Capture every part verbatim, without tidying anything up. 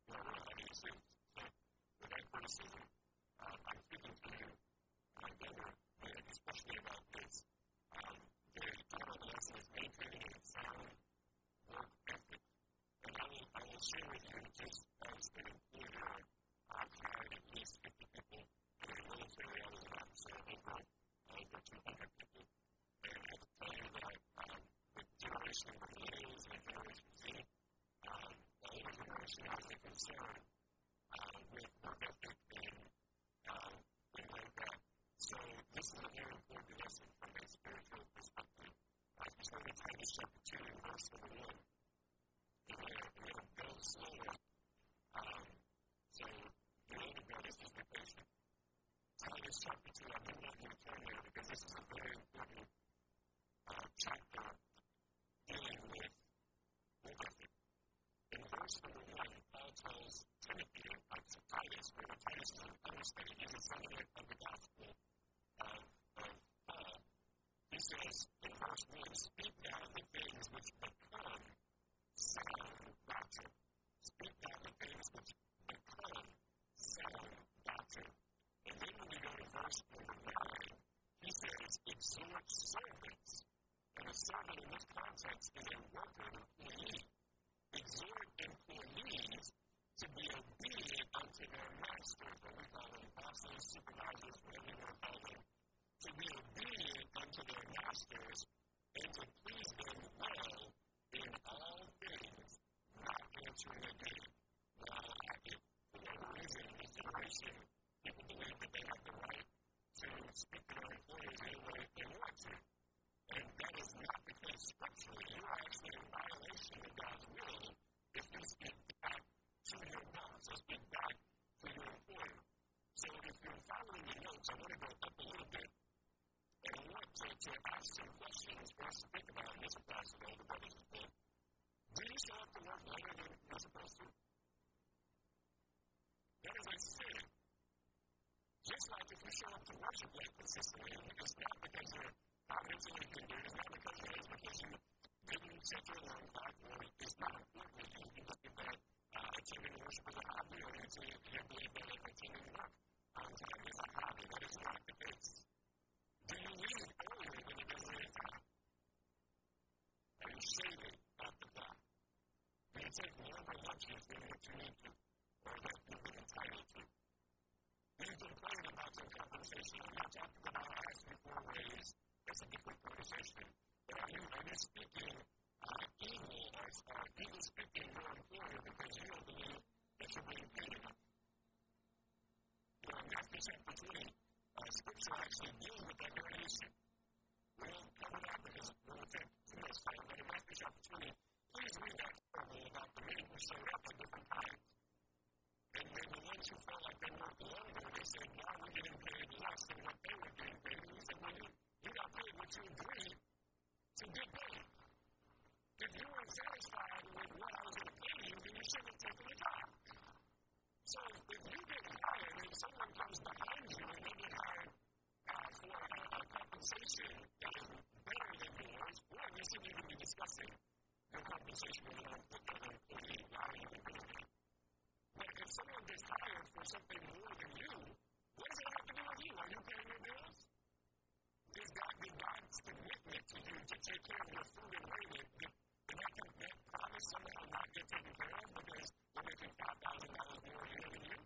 whatever that is. So, with that criticism, um, I'm speaking to you, uh, younger men, especially about this. Um, the general lesson is maintaining a sound work ethic. And I will, I will share with you just as an employer, I've had at least fifty people in the military. I was an officer over, over two hundred people. And I have to tell you that um, with Generation Millennials and Generation Z, um, the older generation has a concern uh, with work ethic and um, things like that. So this is a very important lesson from a spiritual perspective. As we study Titus chapter two and verse number one, and it'll go slower. Um, so the older brothers, just be patient. Titus chapter two, I do want you to turn there because this is a very important uh, chapter dealing with work ethic. In verse number one, Paul tells Timothy, uh, to Titus, where Titus is an understudy, he's a son of the gospel of, of Paul. He says in verse one, speak now the things which become sound doctrine. Speak now the things which become sound doctrine. And then when we go to verse number nine, he says, exhort servants. And a servant in this context is a worker, an employee. Exhort employees to be obedient unto their masters, what we call them bosses, supervisors, whatever you want to call them, to be obedient unto their masters and to please them well in all things, not answering again. Now, if for whatever reason in this generation, people believe that they have the right to speak to their employers any way they want to. And that is not the case scripturally. You are actually in violation of God's will if you speak back to your boss or speak back to your employer. So if you're following the notes, I want to go up a little bit and I want to, to ask some questions for us to think about in this class of all the brothers as well. Do you show up to work later than you're supposed to? That is a sin. Just like if you show up to worship late consistently, it's not because you're providentially hindered, it's not because you're it's because you didn't set your alarm clock, or it's not important to you. You look at that uh, attending worship as a hobby, or you, you believe that attending work on time is a hobby. That is not the case. Do you leave earlier than your designated time? Are you shaving off the clock? Do you take longer lunches than what you need to, or that you've been entitled to? Do you complain about your compensation? I'm not talking about asking for a raise. That's a different conversation. But are you, are you speaking uh, evil or uh, evil speaking your employer because you don't believe that you're being paid enough? You know, in Matthew chapter twenty, uh, Scripture actually deals with that very issue. We won't cover that because we'll take too much time. But in Matthew chapter twenty, please read that parable about the men who showed up at different times. And then the ones who felt like they worked longer, they said, why are we getting paid less than what they were getting paid? And he said, well, you, you got paid what you agreed to get paid. If you weren't satisfied with what I was going to pay you, then you shouldn't have taken the job. So if you get hired and someone comes behind you and they get hired uh, for a, a compensation that is better than yours, one, you shouldn't even be discussing your compensation with an employee. Why are you even doing that? But if someone gets hired for something more than you, what does it have to do with you? Are you paying your bills? Is God, did God's commitment to you to take care of your food and raiment, did, did that, that promise somehow not get taken care of because you're making five thousand dollars more a year than you?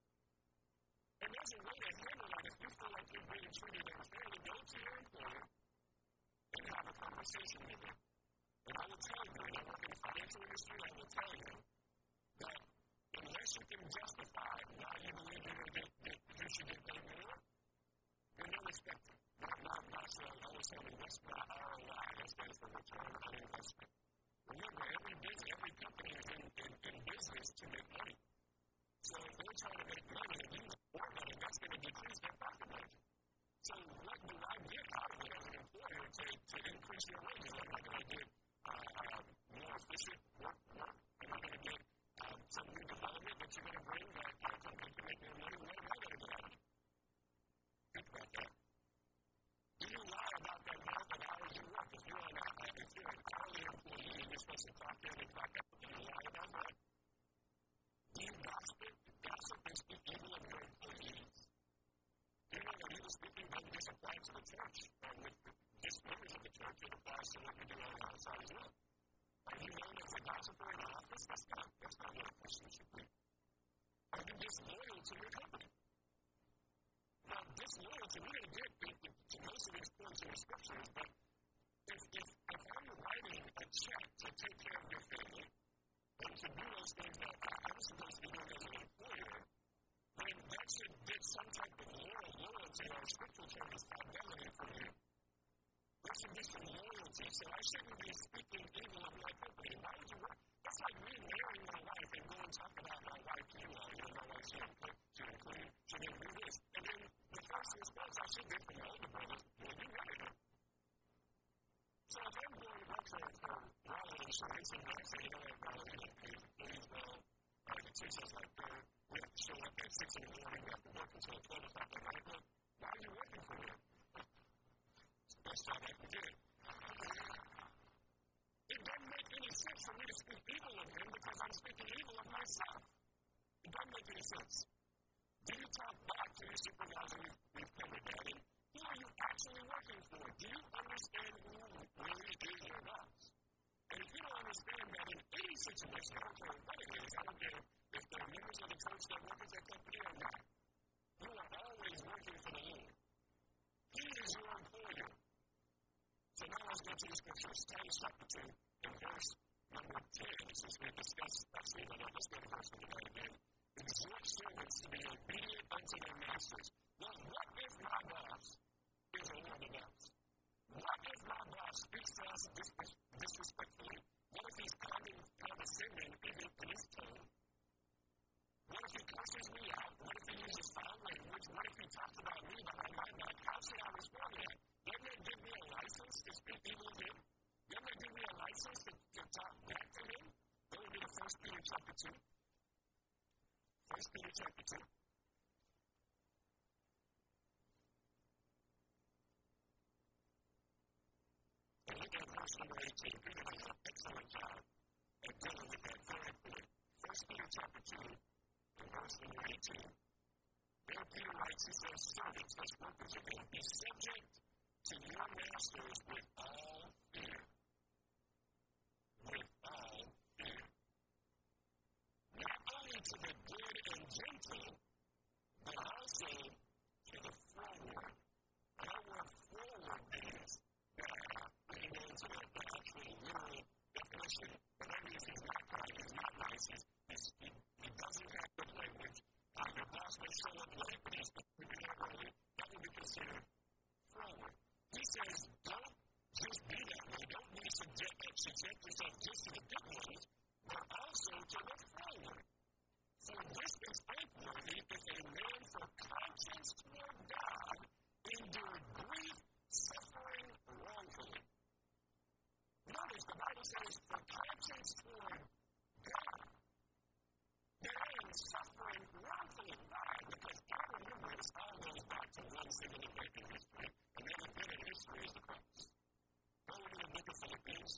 And there's a way to handle that. If you feel like you're being treated unfairly, go to your employer and have a conversation with them. And I will tell you, and I work in the financial industry, I will tell you that unless you can justify why you believe you're going to get, get, you should get paid more, you're not respected. Not, not, not so, I always say investment, R O I, that stands for return on investment. Remember, every business, every company is in, in, in business to make money. So if they're trying to make money and you make more money, that's going to decrease their profit margin. So what do I get out of it as an employer to, to increase your wages? Am I going to get uh, uh, more efficient work? work? Am I going to get um, some new development that you're going to bring that uh, company can make more money? What am I going to get out of it? Think about that. Do you lie about that amount of hours you work? If you're, an, uh, if you're an hourly employee and you're supposed to clock in and clock out, do you lie about that? Do you gossip and speak evil of your employees. You know that evil speaking doesn't just apply to the church, uh, with just members of the church, it applies to what we do on the outside as well. Are you known as a gossiper in the office? That's not, that's not what a Christian should be. Are you disloyal to your company? Now, disloyalty, we're going to get to, to most of these points in the scriptures, but if, if, if I'm writing a check to take care of your family, and to do those things that I'm supposed to be doing as an employer, then that should get some type of loyal loyalty, or scriptural term is fidelity from you. There should be some loyalty. So I shouldn't be speaking evil of my company. Why would you work? That's like me marrying my wife and going and talk about my wife to you all. You know, my wife should include, should include, she didn't do this. And then the first response I should get from the older brothers, well, you married her. So if I'm going to work for, for Rollin Insurance and I say, you know what, Rollin, you don't pay employees well, I can teach us like that. We have to show up at six in the morning, we have to work until twelve o'clock at night. Well, why are you working for them? It's the best job I can get. It doesn't make any sense for me to speak evil of them because I'm speaking evil of myself. It doesn't make any sense. Do you talk back to your supervisor we've come together? Who are you actually working for? Do you understand who really is your boss? And if you don't understand that in any situation, I don't care what it is, I don't care if they're members of the church that work at that company or not, you are always working for the Lord. He is your employer. So now let's go to the scriptures. Titus chapter two and verse number ten. Since we discussed actually, but let's go to verse number nine again. Exhort servants to be obedient unto their masters. Well, what if my boss is older than us? What if my boss speaks to us dis- disrespectfully? What if he's condescending even in his tone? What if he curses me out? What if he uses foul language? What if he talks about me behind my back? How should I respond to that? Doesn't that give me a license to speak evil of him? Doesn't that give me a license to, to talk back to him? That would be the First Peter chapter two. First Peter chapter two. And look at verse number eighteen. Peter does an excellent job at dealing with that very point. First Peter chapter two and verse number eighteen. There Peter writes, he says, servants, as workers of him, be subject to your masters with all fear. With all fear. Not only to the good and gentle, but also to the forward. That word forward means that, when you go into the, the actual literal definition, but that means he's not kind, he's not nice, he's, he's, he, he doesn't have good language. Uh, your boss may show up late, but he's going to be early. That would be considered forward. He says, don't just be that way. Don't be subject, subject yourself just to the good ones, but also to the forward. For this is thankworthy if a man for conscience toward God endured grief, suffering wrongfully. Notice the Bible says, for conscience toward God. That I am suffering wrongfully. Why? Because I remember this all goes back to one single event in history, and that event in history is the cross. Go into the book of Philippians.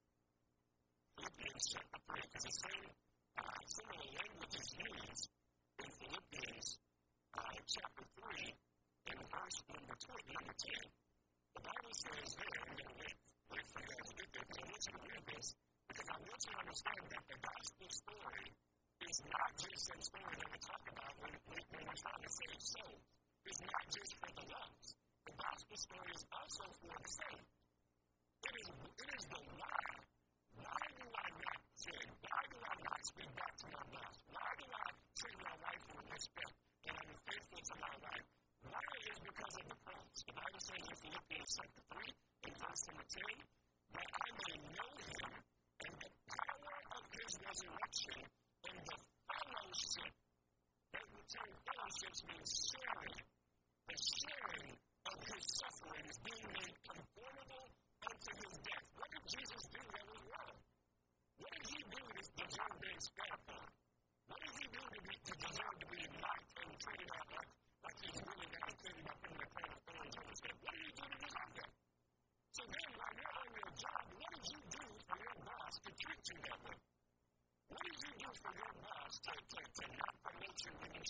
Philippians chapter three, because the same uh, similar language is used in Philippians uh, chapter three and verse number twenty, number ten. The Bible says there, I'm going to wait, wait for you guys to get there, because I want you to read this, because I want you to understand that the gospel story is not just some story that we talk about when, when, when we're trying to save souls. It's not just for the lost. The gospel story is also for the saved. It is, it is the why. Why do I not sin? Why do I not speak back to my boss? Why do I treat my wife with respect and I'm faithful to my wife? Why is because of the cross. The Bible says in Philippians chapter three and verse number ten, that I may know him and the power of his resurrection and the fellowship. That the term fellowship means sharing. The sharing of his sufferings, being made conformable unto his death. What did Jesus do that was wrong? What did he do to deserve being spat upon? What did he do to, be, to deserve to be mocked and treated out like, like he's really got to treat him up in the crown of thorns on his head? What did he do to deserve that? So then, while you're on your job, what did you do for your boss to treat you that way? What did you do for your boss to, to, to not promote you when you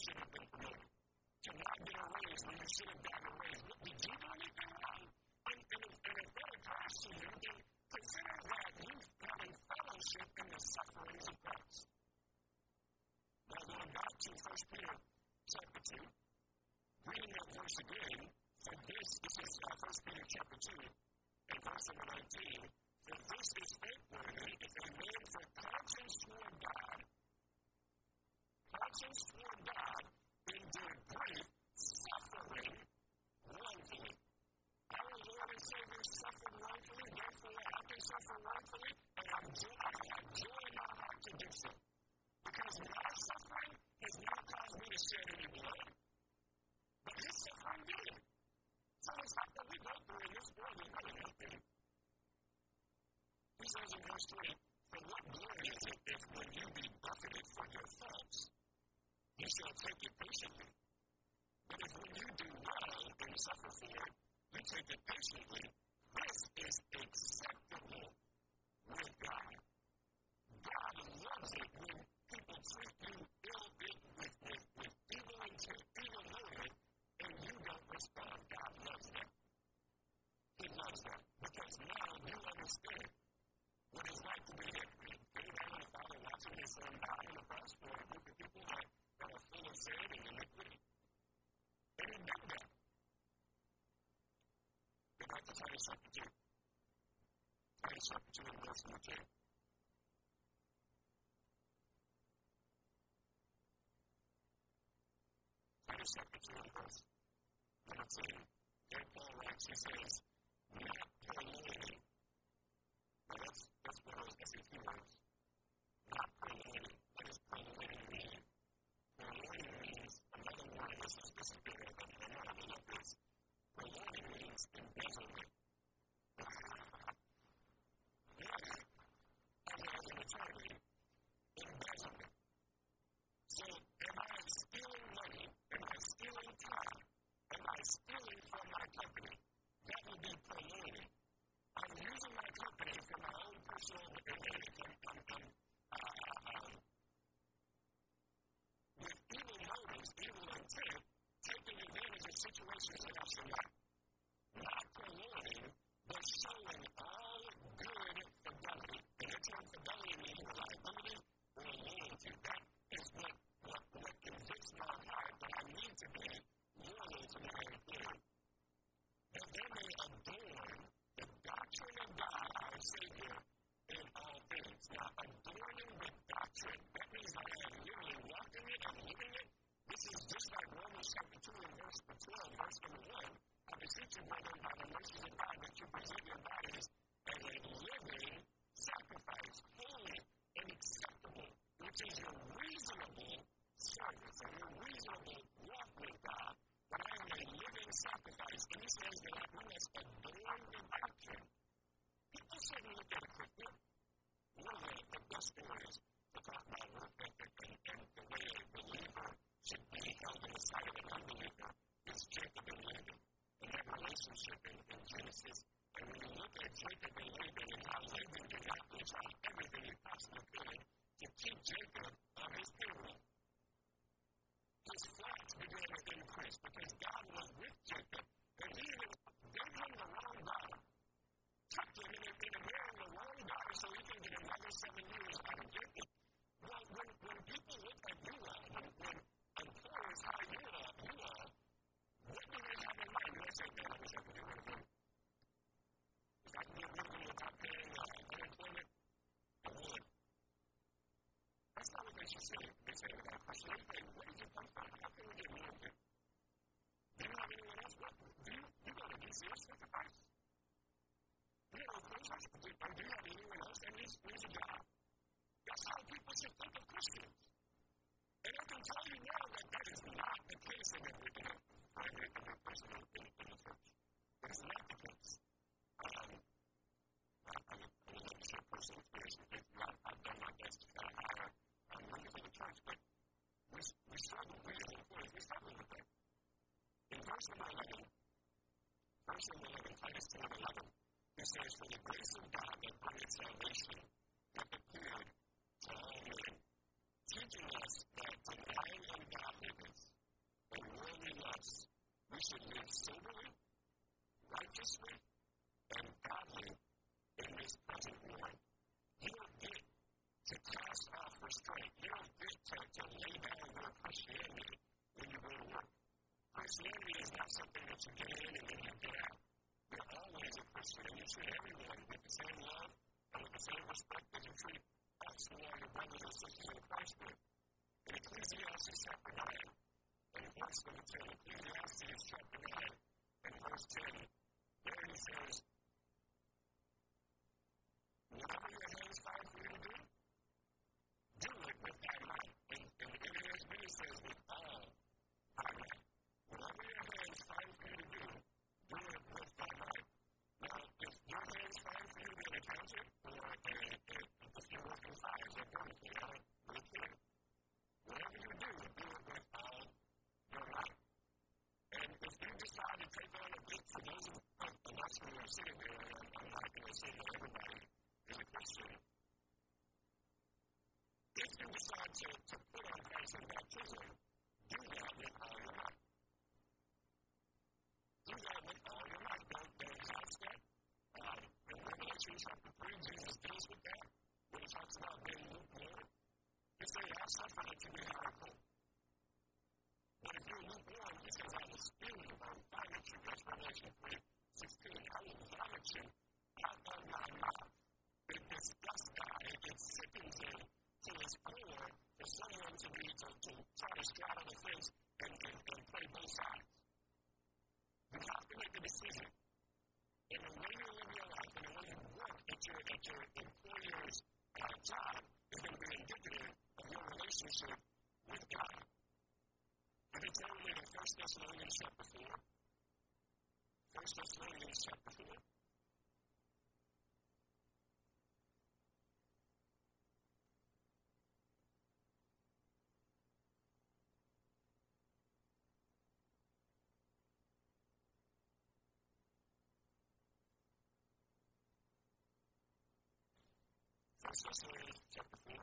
raise when you should have gotten a raise. What, did you do anything wrong? And, and, if, and if that occurs to you, then consider that you having fellowship in the sufferings of Christ. Now, going back to First Peter chapter two, reading that verse again, for this, this is uh, First Peter chapter two, and verse number nineteen, for this is thankworthy if a man for conscience toward God, conscience toward God, endure grief, suffering wrongfully. Our Lord and Savior suffered wrongfully, therefore I can suffer wrongfully, and I'm jo- I have joy in my heart to do so. Because my suffering has not caused me to shed any blood, but his suffering did. So the stuff that we go through in this world is really nothing. He says in verse three, for what glory is it if when you be buffeted for your faults, you shall take it patiently? But if when you do well and suffer for it, you take it patiently, this is acceptable with God. God loves it when people treat you ill with, with, with, with evil intent, evil motive, and you don't respond. God loves that. He loves that because now you understand what it's like to be anybody the Father watching his son die on the cross for a group of people that, that are full of sin and iniquity. And he did that. Go back to Titus chapter two. Titus chapter two and verse number two. Titus chapter two and verse number two. There Paul writes, he says, not purloining. Now that's, that's one of those S A T words. Not purloining. What does purloining mean? Purloining means, another word, this is, this is big, I don't know how to look this. Purloining means embezzlement. Yes, as, as an attorney, embezzlement. So, am I stealing money? Am I stealing time? Am I stealing from my company? That would be purloining. I'm using my company for my own personal advantage. I'm, I'm, I'm, uh, um, with evil motives, evil intent, taking advantage of situations that I should not. Not purloining, but showing all good fidelity. And the term fidelity means reliability or loyalty. That is what, what, what convicts my heart that I need to be loyal to my employer. That they may adorn the doctrine of God, our Savior, in all things. Now, adorning the doctrine, that means that I am literally walking it and living it. This is just like Romans chapter two and verse twelve, verse number one. I beseech you, brethren, by the mercies of God, that you present your bodies as a living sacrifice, holy and acceptable, which is your reasonable service and your reasonable walk with God. But I am a living sacrifice. And he says that I must adorn the doctrine. People shouldn't look at it quickly. One of the, the best stories to talk about work ethic and, and the way a believer should be held in the sight of an unbeliever is Jacob and Laban. And that relationship in, in Genesis. And when you look at Jacob and Laban and how Laban did not try everything he possibly could to keep Jacob on his payroll. His flocks began to increase because God was with Jacob, and he even gave him the wrong daughter. Tucked him in, in a marrying the wrong daughter so he can get another seven years out of Jacob. Well, when, when people look at you all, when, when employers hire you all, you all, what do they have in mind? Do they say, man, I wish I could get rid of him? If I can get rid of him without paying uh, unemployment, I would. That's not what they should say. They say about a person, hey, where did you come from? How can we get more of him? Do you have anyone else? What? Do you, you go to D C S fifty-five? Do you have a cruisers? Or do you have anyone else that needs, needs a job? That's how people should think of Christians. And I can tell you now that that is not the case in every, in every, every person in, in, in the church. It is not the case. Um, I, I, would, I would love to share personal experience with you. I've, I've done my best to kind of hire um, women for the church, but we, we struggle, we as employees, we struggle with that. In verse number eleven, verse number eleven, Titus two and eleven, it says, for the grace of God that bringeth salvation hath appeared to all men, teaching us that denying ungodliness and worldly lusts, We should live soberly, righteously, and godly in this present world. You don't get to cast off restraint. You don't get to, to lay down your Christianity when you go to work. Christianity is not something that you get in and then you get out. You're always a Christian, and you treat everyone with the same love and with the same respect as you treat us who are your brothers and sisters in Christ with. In Ecclesiastes chapter nine and verse number ten, Ecclesiastes chapter nine and verse ten, there he says, whatever your hands find for you to do, do it with thy might. And, and the N A S B says with all thy might. Whatever your hands find for you to do, do it with thy might. Now, if your hands find for you to be an accountant or a, a, a, if you're working fires or vertically, I don't really care. Whatever you do, do it with all your might. And if you decide to take on a bit for those of us who are sitting there, and I'm, I'm not going to say that everybody is a Christian, if you decide to, to put on Christ in baptism, do that with all your might. Do that with all your might. Don't, don't exhaust that. Um, in Revelation chapter three, Jesus deals with that when he talks about being lukewarm. He says, I'll suffer that you be hot or cold. But if you're lukewarm, he says, I will spew you or vomit you. That's Revelation three sixteen. I will vomit you out of my mouth. It disgusts God. It, it sickens him to his core for someone to be to, to try to straddle the fence and, and, and play both sides. You have to make a decision. And the way you live your life and the way you work at your, at your employer's uh, job is going to be indicative of your relationship with God. If you turn with me to First Thessalonians chapter four, First Thessalonians chapter four. First Thessalonians chapter four.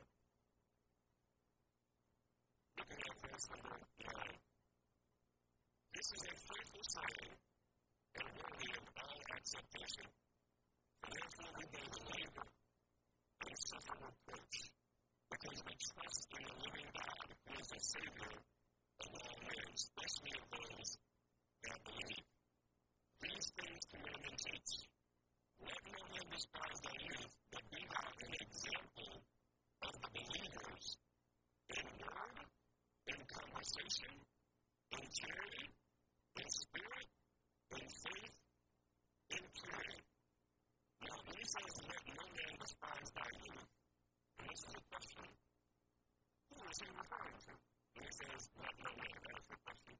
Looking at verse number nine. This is a faithful saying and worthy of all acceptation. For therefore we both labor and suffer reproach, because we trust in the living God, who is the Savior of all men, especially of those that believe. These things command and teach. Let no man despise thy youth, but be thou an example of the believers in word, in conversation, in charity, in spirit, in faith, in purity. Now, when he says, let no man despise thy youth, and this is a question, who is he referring to? When he says, let no man, that is the question.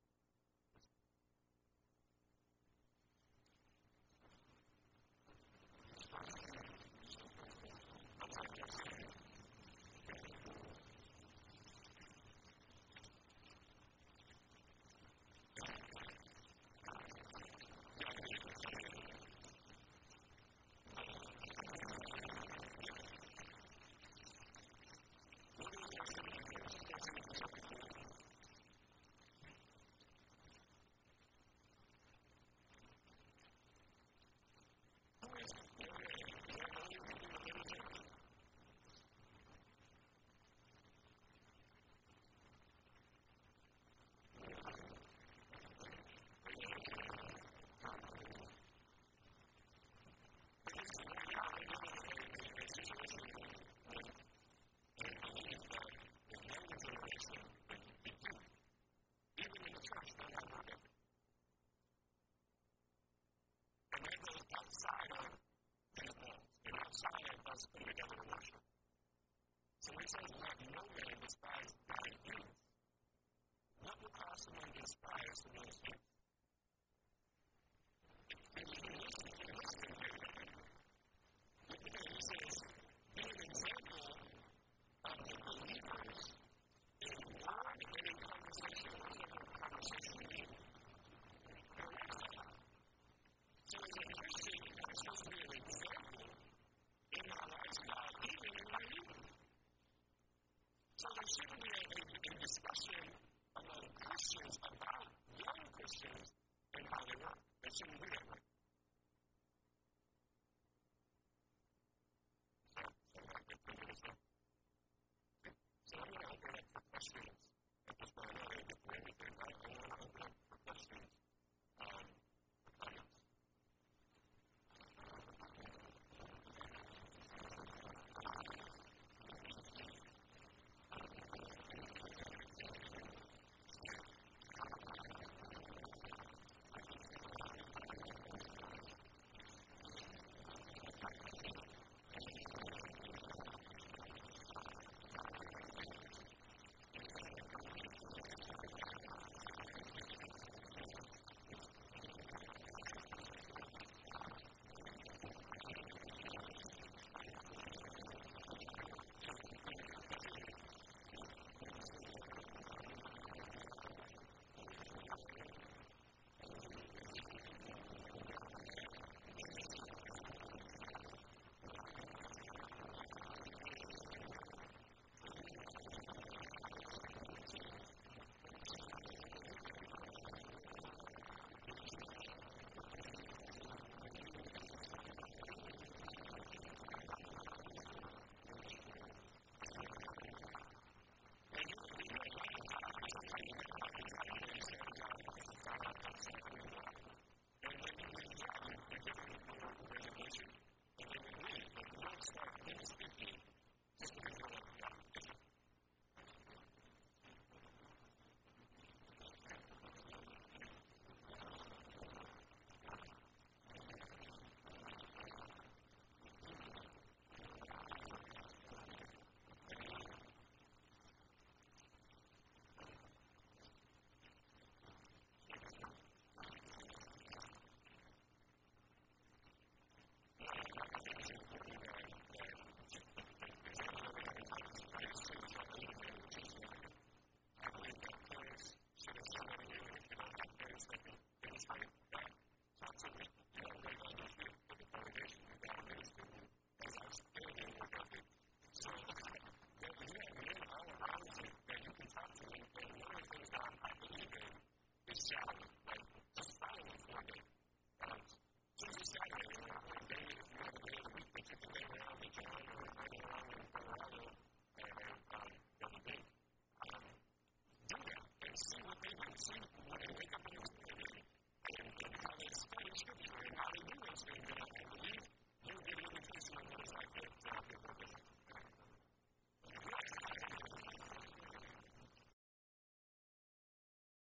Coming together to worship. So when he says, let no man despise thy youth, what would cause someone to despise someone's youth? If you listen, if you listen here, look at it, he says, be an example of the believers in word and in conversation. What does that conversation mean? So as a Christian, I'm supposed to be an example in my lifestyle, even in my youth. So there shouldn't be a, a, a discussion among Christians about young Christians and how they work. They shouldn't do that way. So, so like that three minutes up. So I'm going to open up for questions at this point. I know I didn't get through everything. I, I want to open up for questions, um, for comments.